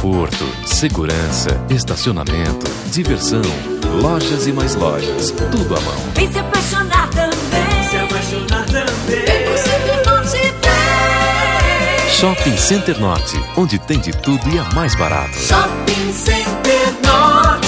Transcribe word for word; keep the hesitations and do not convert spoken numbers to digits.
Conforto, segurança, estacionamento, diversão, lojas e mais lojas, tudo à mão. Vem se apaixonar também. Se apaixonar também. Vem pro Center Norte, vem. Shopping Center Norte, onde tem de tudo e é mais barato. Shopping Center Norte.